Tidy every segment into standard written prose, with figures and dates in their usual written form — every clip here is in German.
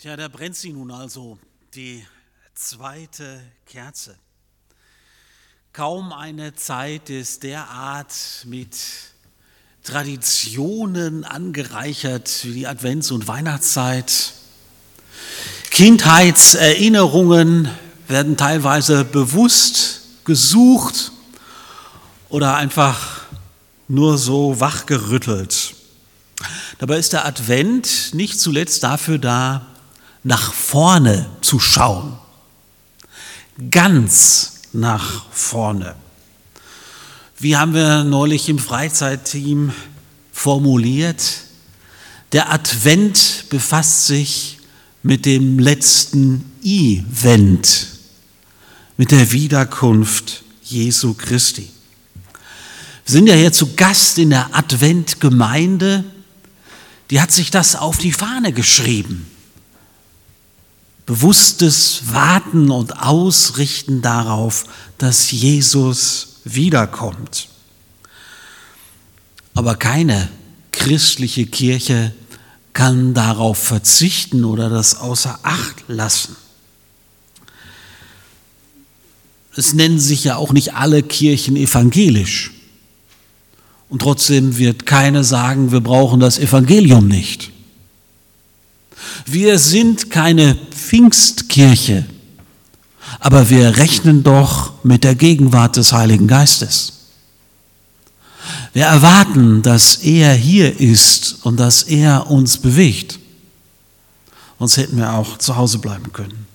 Tja, da brennt sie nun also, die zweite Kerze. Kaum eine Zeit ist derart mit Traditionen angereichert wie die Advents- und Weihnachtszeit. Kindheitserinnerungen werden teilweise bewusst gesucht oder einfach nur so wachgerüttelt. Dabei ist der Advent nicht zuletzt dafür da, nach vorne zu schauen. Ganz nach vorne. Wie haben wir neulich im Freizeitteam formuliert? Der Advent befasst sich mit dem letzten Event, mit der Wiederkunft Jesu Christi. Wir sind ja hier zu Gast in der Adventgemeinde, die hat sich das auf die Fahne geschrieben. Bewusstes Warten und Ausrichten darauf, dass Jesus wiederkommt. Aber keine christliche Kirche kann darauf verzichten oder das außer Acht lassen. Es nennen sich ja auch nicht alle Kirchen evangelisch. Und trotzdem wird keine sagen, wir brauchen das Evangelium nicht. Wir sind keine Pfingstkirche, aber wir rechnen doch mit der Gegenwart des Heiligen Geistes. Wir erwarten, dass er hier ist und dass er uns bewegt. Sonst hätten wir auch zu Hause bleiben können.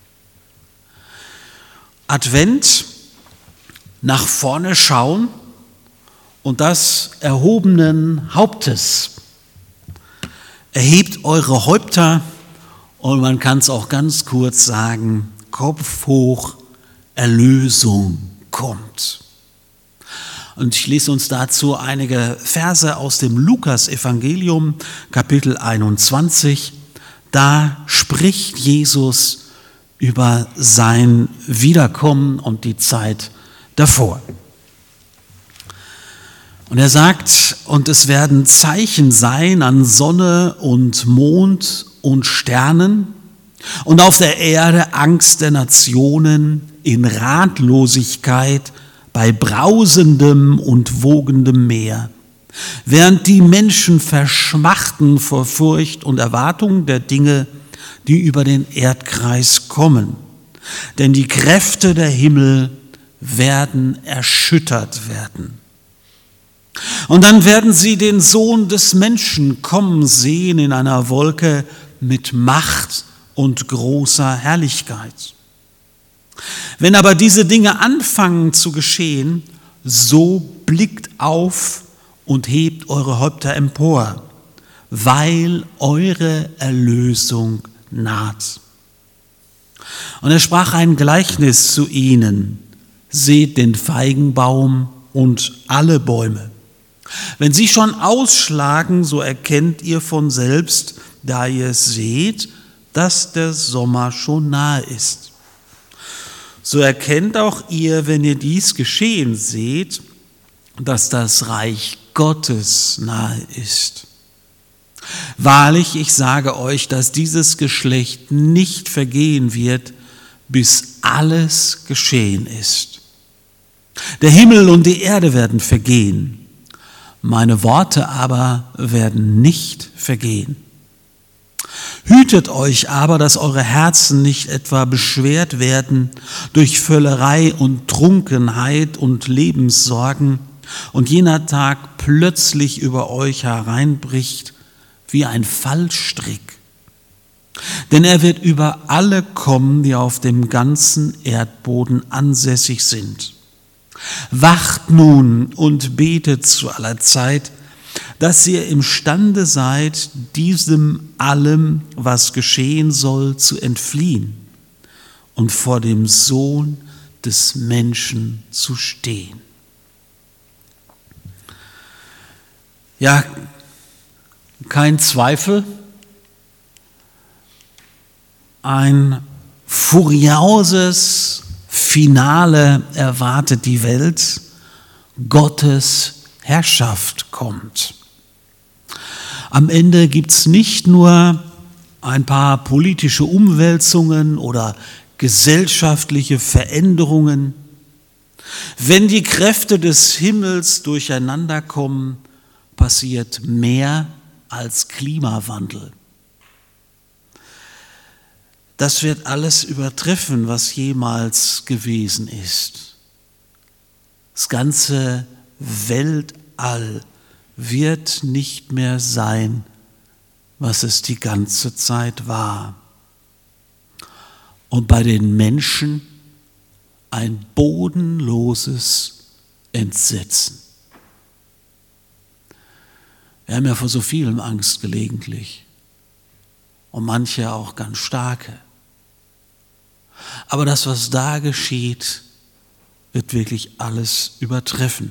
Advent, nach vorne schauen und das erhobenen Hauptes. Erhebt eure Häupter und man kann es auch ganz kurz sagen, Kopf hoch, Erlösung kommt. Und ich lese uns dazu einige Verse aus dem Lukas-Evangelium, Kapitel 21. Da spricht Jesus über sein Wiederkommen und die Zeit davor. Und er sagt, und es werden Zeichen sein an Sonne und Mond und Sternen und auf der Erde Angst der Nationen in Ratlosigkeit bei brausendem und wogendem Meer, während die Menschen verschmachten vor Furcht und Erwartung der Dinge, die über den Erdkreis kommen. Denn die Kräfte der Himmel werden erschüttert werden. Und dann werden sie den Sohn des Menschen kommen sehen in einer Wolke mit Macht und großer Herrlichkeit. Wenn aber diese Dinge anfangen zu geschehen, so blickt auf und hebt eure Häupter empor, weil eure Erlösung naht. Und er sprach ein Gleichnis zu ihnen: Seht den Feigenbaum und alle Bäume. Wenn sie schon ausschlagen, so erkennt ihr von selbst, da ihr seht, dass der Sommer schon nahe ist. So erkennt auch ihr, wenn ihr dies geschehen seht, dass das Reich Gottes nahe ist. Wahrlich, ich sage euch, dass dieses Geschlecht nicht vergehen wird, bis alles geschehen ist. Der Himmel und die Erde werden vergehen. Meine Worte aber werden nicht vergehen. Hütet euch aber, dass eure Herzen nicht etwa beschwert werden durch Völlerei und Trunkenheit und Lebenssorgen und jener Tag plötzlich über euch hereinbricht wie ein Fallstrick. Denn er wird über alle kommen, die auf dem ganzen Erdboden ansässig sind. Wacht nun und betet zu aller Zeit, dass ihr imstande seid, diesem allem, was geschehen soll, zu entfliehen und vor dem Sohn des Menschen zu stehen. Ja, kein Zweifel, ein furioses Finale erwartet die Welt. Gottes Herrschaft kommt. Am Ende gibt es nicht nur ein paar politische Umwälzungen oder gesellschaftliche Veränderungen. Wenn die Kräfte des Himmels durcheinander kommen, passiert mehr als Klimawandel. Das wird alles übertreffen, was jemals gewesen ist. Das ganze Weltall wird nicht mehr sein, was es die ganze Zeit war. Und bei den Menschen ein bodenloses Entsetzen. Wir haben ja vor so vielem Angst gelegentlich und manche auch ganz starke. Aber das, was da geschieht, wird wirklich alles übertreffen.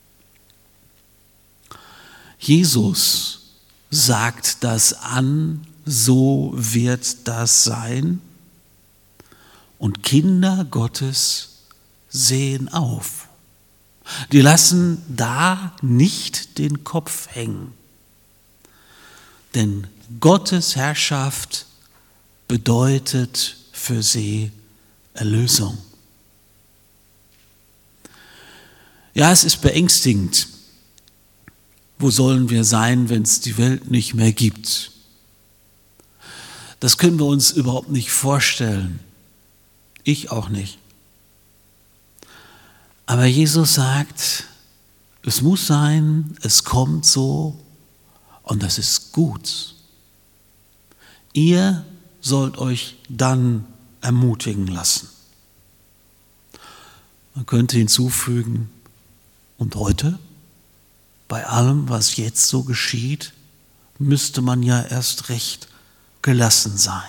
Jesus sagt das an, so wird das sein. Und Kinder Gottes sehen auf. Die lassen da nicht den Kopf hängen. Denn Gottes Herrschaft bedeutet für sie Erlösung. Ja, es ist beängstigend. Wo sollen wir sein, wenn es die Welt nicht mehr gibt? Das können wir uns überhaupt nicht vorstellen. Ich auch nicht. Aber Jesus sagt, es muss sein, es kommt so und das ist gut. Ihr sollt euch dann ermutigen lassen. Man könnte hinzufügen, und heute? Bei allem, was jetzt so geschieht, müsste man ja erst recht gelassen sein.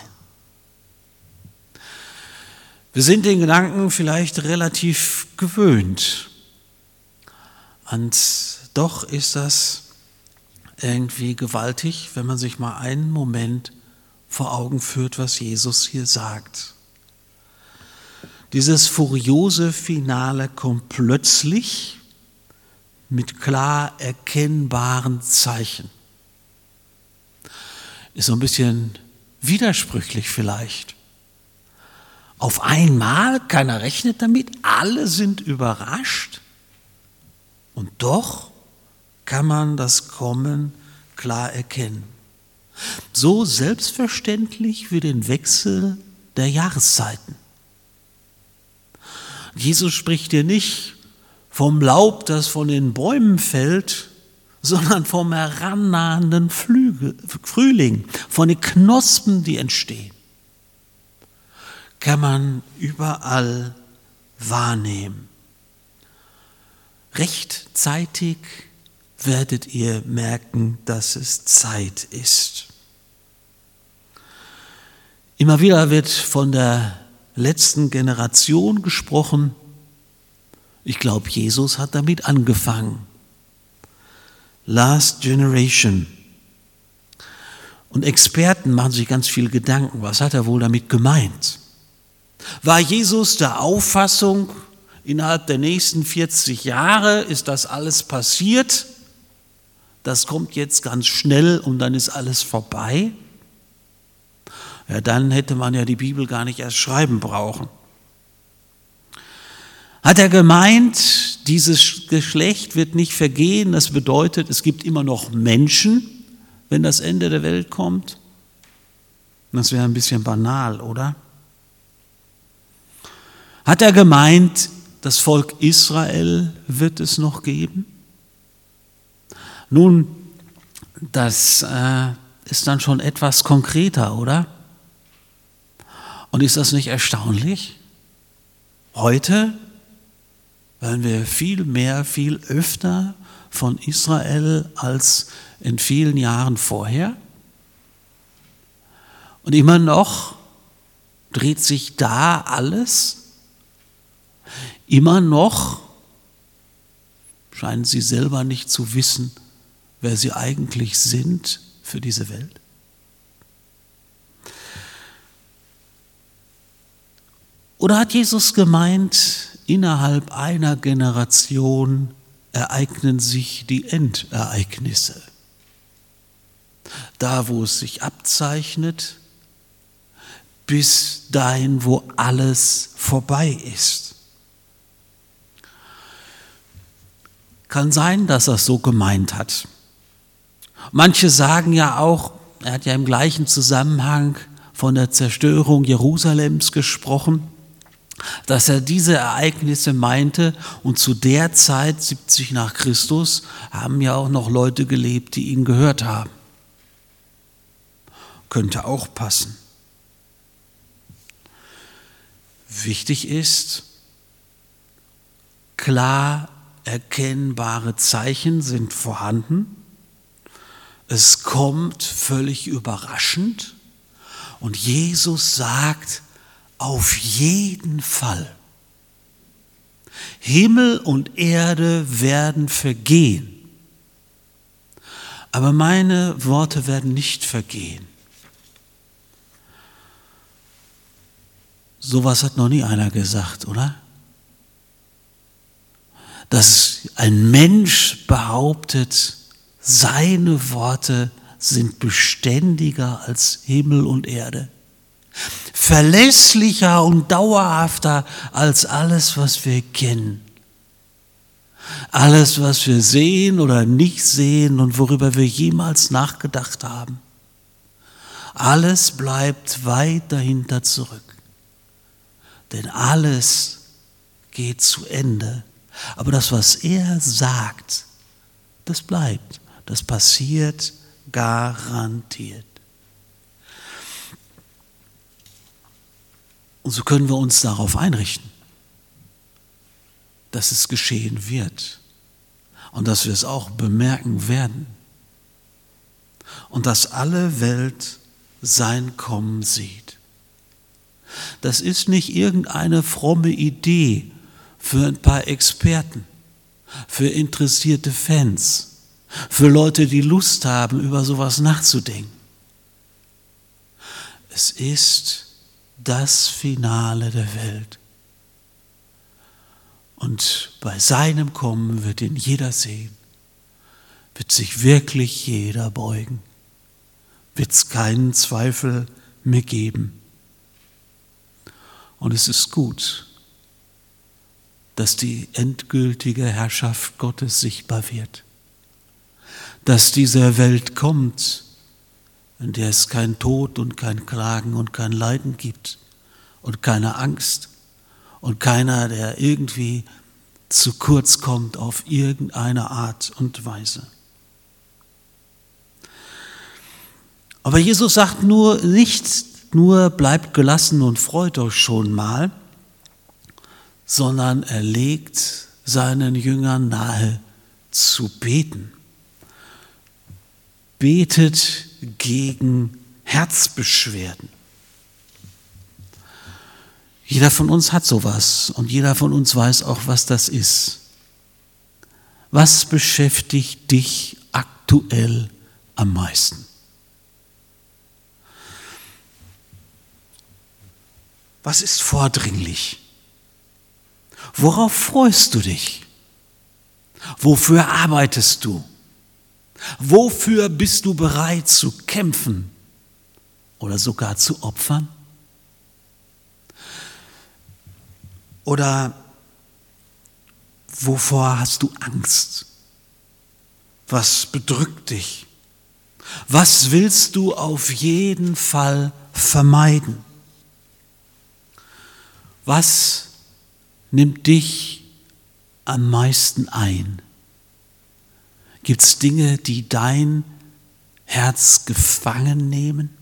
Wir sind den Gedanken vielleicht relativ gewöhnt. Und doch ist das irgendwie gewaltig, wenn man sich mal einen Moment vor Augen führt, was Jesus hier sagt. Dieses furiose Finale kommt plötzlich mit klar erkennbaren Zeichen. Ist so ein bisschen widersprüchlich vielleicht. Auf einmal, keiner rechnet damit, alle sind überrascht und doch kann man das Kommen klar erkennen. So selbstverständlich wie den Wechsel der Jahreszeiten. Jesus spricht hier nicht vom Laub, das von den Bäumen fällt, sondern vom herannahenden Frühling, von den Knospen, die entstehen. Kann man überall wahrnehmen. Rechtzeitig werdet ihr merken, dass es Zeit ist. Immer wieder wird von der letzten Generation gesprochen. Ich glaube, Jesus hat damit angefangen. Last Generation. Und Experten machen sich ganz viel Gedanken. Was hat er wohl damit gemeint? War Jesus der Auffassung, innerhalb der nächsten 40 Jahre ist das alles passiert? Das kommt jetzt ganz schnell und dann ist alles vorbei? Ja, dann hätte man ja die Bibel gar nicht erst schreiben brauchen. Hat er gemeint, dieses Geschlecht wird nicht vergehen, das bedeutet, es gibt immer noch Menschen, wenn das Ende der Welt kommt? Das wäre ein bisschen banal, oder? Hat er gemeint, das Volk Israel wird es noch geben? Nun, das ist dann schon etwas konkreter, oder? Und ist das nicht erstaunlich? Heute hören wir viel mehr, viel öfter von Israel als in vielen Jahren vorher. Und immer noch dreht sich da alles. Immer noch scheinen sie selber nicht zu wissen, wer sie eigentlich sind für diese Welt. Oder hat Jesus gemeint, innerhalb einer Generation ereignen sich die Endereignisse? Da, wo es sich abzeichnet, bis dahin, wo alles vorbei ist. Kann sein, dass er es so gemeint hat. Manche sagen ja auch, er hat ja im gleichen Zusammenhang von der Zerstörung Jerusalems gesprochen, dass er diese Ereignisse meinte, und zu der Zeit, 70 nach Christus, haben ja auch noch Leute gelebt, die ihn gehört haben. Könnte auch passen. Wichtig ist, klar erkennbare Zeichen sind vorhanden. Es kommt völlig überraschend und Jesus sagt, auf jeden Fall. Himmel und Erde werden vergehen, aber meine Worte werden nicht vergehen. Sowas hat noch nie einer gesagt, oder? Dass ein Mensch behauptet, seine Worte sind beständiger als Himmel und Erde. Verlässlicher und dauerhafter als alles, was wir kennen. Alles, was wir sehen oder nicht sehen und worüber wir jemals nachgedacht haben. Alles bleibt weit dahinter zurück. Denn alles geht zu Ende. Aber das, was er sagt, das bleibt. Das passiert garantiert. Und so können wir uns darauf einrichten, dass es geschehen wird und dass wir es auch bemerken werden und dass alle Welt sein Kommen sieht. Das ist nicht irgendeine fromme Idee für ein paar Experten, für interessierte Fans, für Leute, die Lust haben, über sowas nachzudenken. Es ist das Finale der Welt. Und bei seinem Kommen wird ihn jeder sehen, wird sich wirklich jeder beugen, wird es keinen Zweifel mehr geben. Und es ist gut, dass die endgültige Herrschaft Gottes sichtbar wird. Dass diese Welt kommt, in der es kein Tod und kein Klagen und kein Leiden gibt und keine Angst und keiner, der irgendwie zu kurz kommt auf irgendeine Art und Weise. Aber Jesus sagt nicht nur bleibt gelassen und freut euch schon mal, sondern er legt seinen Jüngern nahe zu beten. Betet gegen Herzbeschwerden. Jeder von uns hat sowas und jeder von uns weiß auch, was das ist. Was beschäftigt dich aktuell am meisten? Was ist vordringlich? Worauf freust du dich? Wofür arbeitest du? Wofür bist du bereit zu kämpfen oder sogar zu opfern? Oder wovor hast du Angst? Was bedrückt dich? Was willst du auf jeden Fall vermeiden? Was nimmt dich am meisten ein? Gibt es Dinge, die dein Herz gefangen nehmen?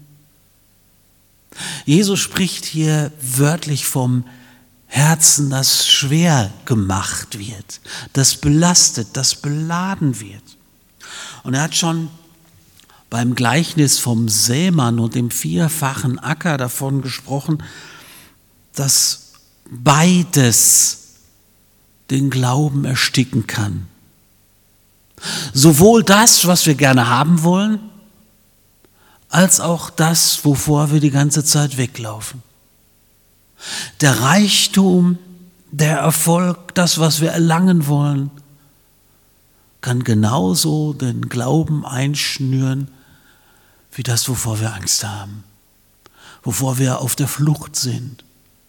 Jesus spricht hier wörtlich vom Herzen, das schwer gemacht wird, das belastet, das beladen wird. Und er hat schon beim Gleichnis vom Sämann und dem vierfachen Acker davon gesprochen, dass beides den Glauben ersticken kann. Sowohl das, was wir gerne haben wollen, als auch das, wovor wir die ganze Zeit weglaufen. Der Reichtum, der Erfolg, das, was wir erlangen wollen, kann genauso den Glauben einschnüren, wie das, wovor wir Angst haben. wovor wir auf der Flucht sind.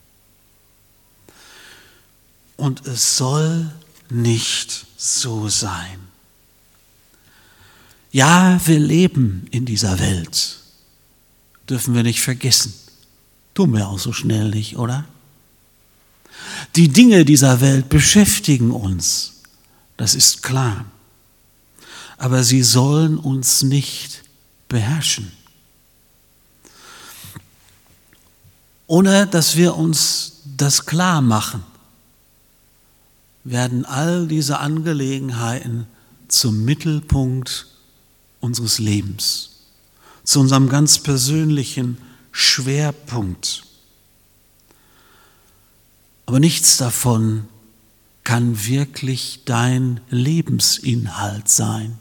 Und es soll nicht so sein. Ja, wir leben in dieser Welt. Dürfen wir nicht vergessen. Tun wir auch so schnell nicht, oder? Die Dinge dieser Welt beschäftigen uns. Das ist klar. Aber sie sollen uns nicht beherrschen. Ohne dass wir uns das klar machen, werden all diese Angelegenheiten zum Mittelpunkt unseres Lebens, zu unserem ganz persönlichen Schwerpunkt. Aber nichts davon kann wirklich dein Lebensinhalt sein.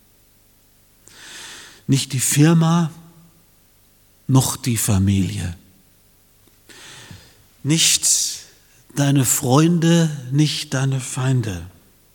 Nicht die Firma, noch die Familie. Nicht deine Freunde, nicht deine Feinde.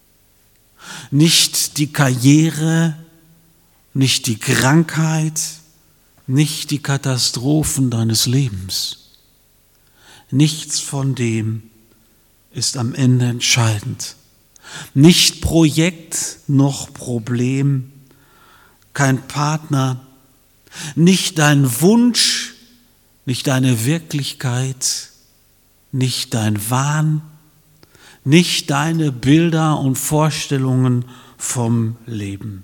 Nicht die Karriere, nicht die Krankheit, nicht die Katastrophen deines Lebens. Nichts von dem ist am Ende entscheidend. Nicht Projekt noch Problem, kein Partner, nicht dein Wunsch, nicht deine Wirklichkeit, nicht dein Wahn, nicht deine Bilder und Vorstellungen vom Leben.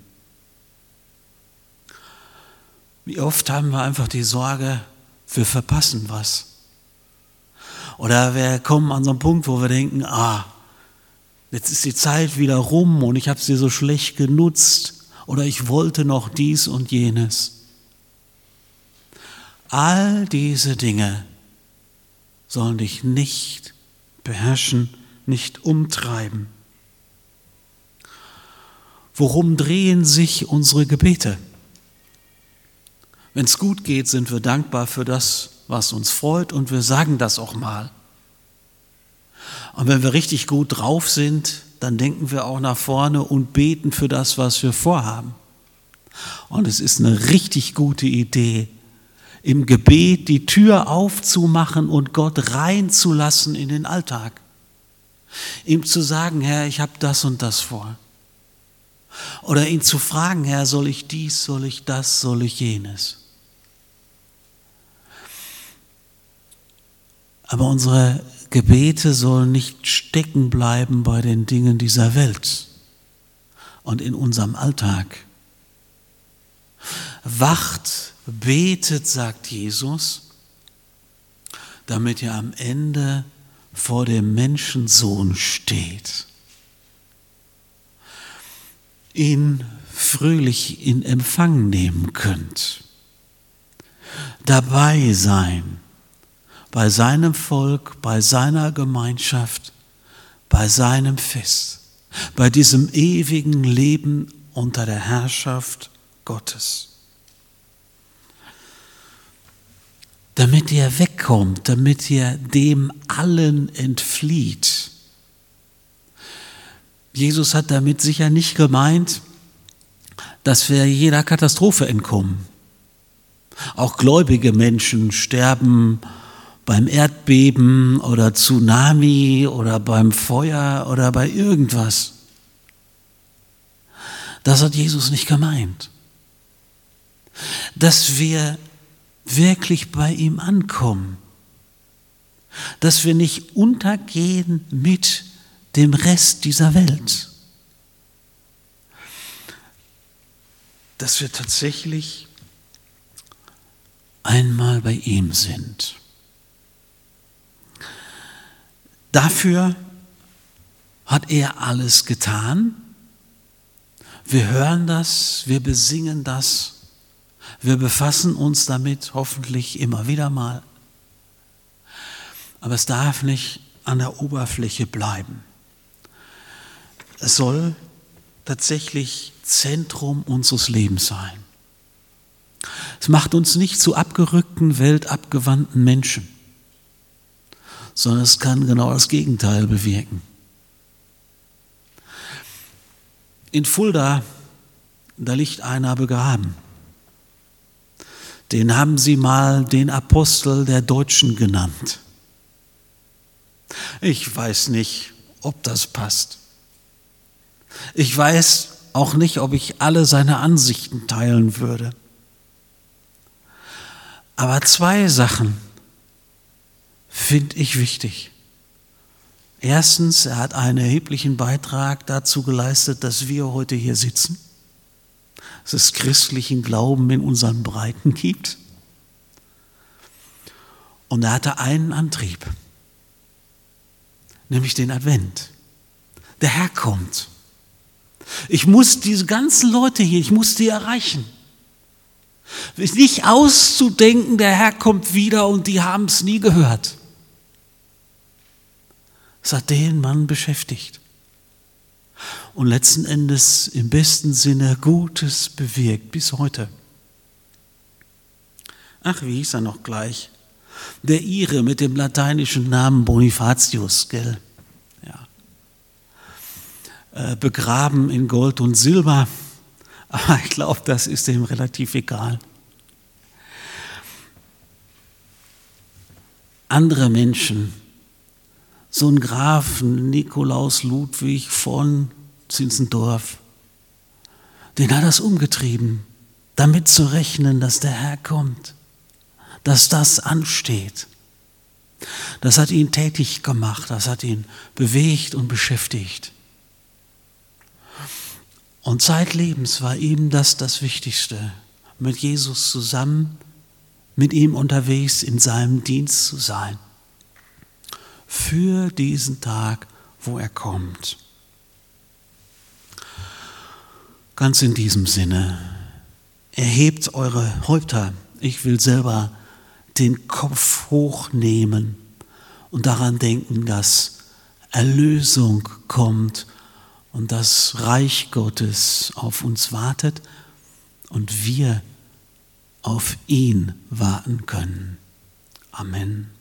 Wie oft haben wir einfach die Sorge, wir verpassen was. Oder wir kommen an so einen Punkt, wo wir denken, jetzt ist die Zeit wieder rum und ich habe sie so schlecht genutzt oder ich wollte noch dies und jenes. All diese Dinge sollen dich nicht beherrschen, nicht umtreiben. Worum drehen sich unsere Gebete? Wenn es gut geht, sind wir dankbar für das, was uns freut, und wir sagen das auch mal. Und wenn wir richtig gut drauf sind, dann denken wir auch nach vorne und beten für das, was wir vorhaben. Und es ist eine richtig gute Idee, im Gebet die Tür aufzumachen und Gott reinzulassen in den Alltag. Ihm zu sagen, Herr, ich habe das und das vor. Oder ihn zu fragen, Herr, soll ich dies, soll ich das, soll ich jenes. Aber unsere Gebete sollen nicht stecken bleiben bei den Dingen dieser Welt und in unserem Alltag. Wacht, betet, sagt Jesus, damit ihr am Ende vor dem Menschensohn steht. Ihn fröhlich in Empfang nehmen könnt. Dabei sein. Bei seinem Volk, bei seiner Gemeinschaft, bei seinem Fest, bei diesem ewigen Leben unter der Herrschaft Gottes. Damit ihr wegkommt, damit ihr dem allen entflieht. Jesus hat damit sicher nicht gemeint, dass wir jeder Katastrophe entkommen. Auch gläubige Menschen sterben beim Erdbeben oder Tsunami oder beim Feuer oder bei irgendwas. Das hat Jesus nicht gemeint. Dass wir wirklich bei ihm ankommen. Dass wir nicht untergehen mit dem Rest dieser Welt. Dass wir tatsächlich einmal bei ihm sind. Dafür hat er alles getan. Wir hören das, wir besingen das, wir befassen uns damit hoffentlich immer wieder mal. Aber es darf nicht an der Oberfläche bleiben. Es soll tatsächlich Zentrum unseres Lebens sein. Es macht uns nicht zu abgerückten, weltabgewandten Menschen, sondern es kann genau das Gegenteil bewirken. In Fulda, da liegt einer begraben. Den haben sie mal den Apostel der Deutschen genannt. Ich weiß nicht, ob das passt. Ich weiß auch nicht, ob ich alle seine Ansichten teilen würde. Aber 2 Sachen finde ich wichtig. Erstens, er hat einen erheblichen Beitrag dazu geleistet, dass wir heute hier sitzen, dass es christlichen Glauben in unseren Breiten gibt. Und er hatte einen Antrieb, nämlich den Advent. Der Herr kommt. Ich muss diese ganzen Leute hier, ich muss die erreichen. Nicht auszudenken, der Herr kommt wieder und die haben es nie gehört. Es hat den Mann beschäftigt und letzten Endes im besten Sinne Gutes bewirkt bis heute. Ach, wie hieß er noch gleich? Der Ire mit dem lateinischen Namen Bonifatius, gell? Ja. Begraben in Gold und Silber, aber ich glaube, das ist ihm relativ egal. Andere Menschen, so ein Grafen Nikolaus Ludwig von Zinzendorf, den hat das umgetrieben, damit zu rechnen, dass der Herr kommt, dass das ansteht. Das hat ihn tätig gemacht, das hat ihn bewegt und beschäftigt. Und zeitlebens war ihm das Wichtigste, mit Jesus zusammen, mit ihm unterwegs in seinem Dienst zu sein. Für diesen Tag, wo er kommt. Ganz in diesem Sinne, erhebt eure Häupter. Ich will selber den Kopf hochnehmen und daran denken, dass Erlösung kommt und das Reich Gottes auf uns wartet und wir auf ihn warten können. Amen.